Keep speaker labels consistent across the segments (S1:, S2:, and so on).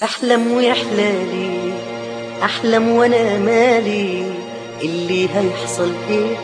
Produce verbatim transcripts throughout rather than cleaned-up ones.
S1: احلم ويحلالي، احلم وانا مالي اللي هيحصل ايه.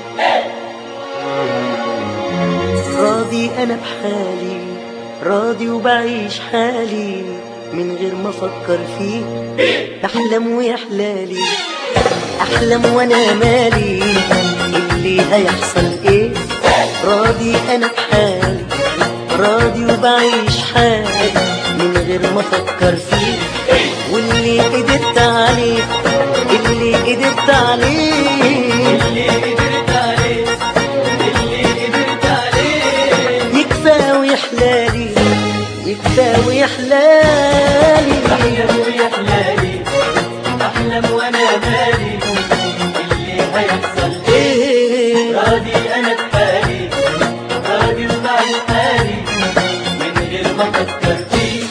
S1: راضي انا بحالي، راضي وبعيش حالي من غير ما افكر فيه. احلم ويحلالي، احلم وانا مالي اللي هيحصل ايه. راضي انا بحالي، راضي وبعيش حالي من غير ما افكر فيه. واللي قدرت عليه، اللي قدرت عليه،
S2: اللي قدرت عليه، اللي قدرت عليه
S1: يكفى ويحلالي، يكفى ويحلالي.
S2: احلم ويحلالي، احلم وانا مالي اللي هيحصل ايه. راضي انا بحالي، راضي وبعيش حالي من غير ما افكر فيه.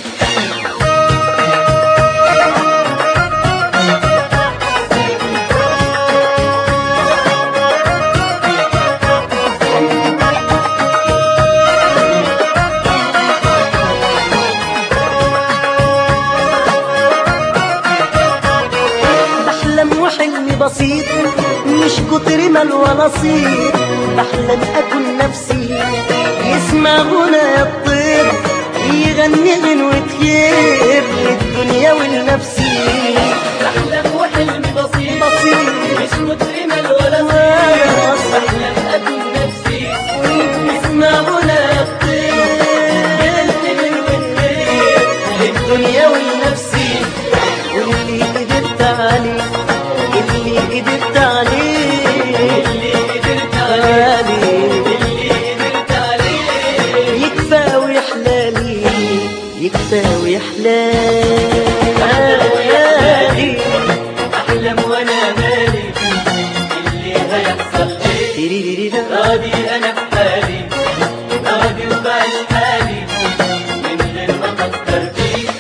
S1: بحلم وحلمي بسيط، مش كتر مال ولا صيت. بحلم اكون نفسي يسمع غنى الطير، يغني غنوة خير للدنيا ولنفسي.
S2: بحلم وحلمي بسيط
S1: بسيط
S2: مش كتر مال ولا
S1: ولا
S2: صيت. بحلم اكون نفسي
S1: يسمع غنى الطير للدنيا ولنفسي. واللي قدرت عليه، اللي قدرت عليه،
S2: اللي قدرت عليه،
S1: عليه
S2: اللي قدرت عليه
S1: يكفى ويحلالي، يكفى ويحلالي.
S2: احلم وانا مالي اللي هيحصل ايه.
S1: تيريريريرا.
S2: راضي انا بحالي، راضي وبعيش حالي من غير ما افكر فيه.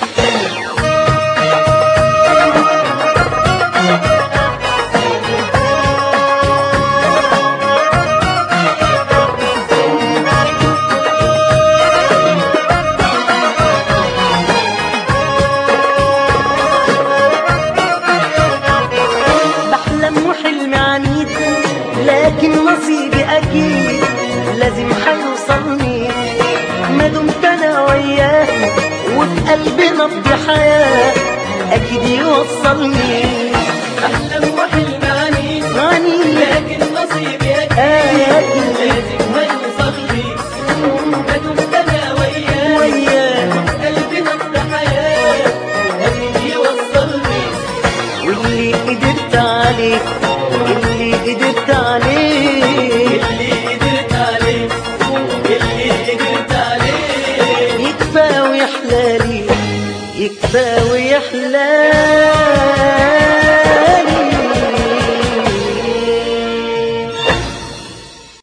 S1: بحلم وحلمي عنيد، لكن نصيبي اكيد لازم هيوصلني ما دمت انا وياه. وفي قلبي نبض حياه اكيد يوصلني.
S2: احلم وحلم عنيد،
S1: عنيد
S2: لكن نصيبي اكيد
S1: أكيد
S2: لازم هيوصل لي ما دمت انا وياه.
S1: وياه.
S2: قلبي نبض حياه اكيد يوصلني.
S1: واللي قدرت عليه، اللي قدرت عليه،
S2: اللي قدرت عليه، اللي قدرت عليه
S1: يكفى ويحلالي، يكفى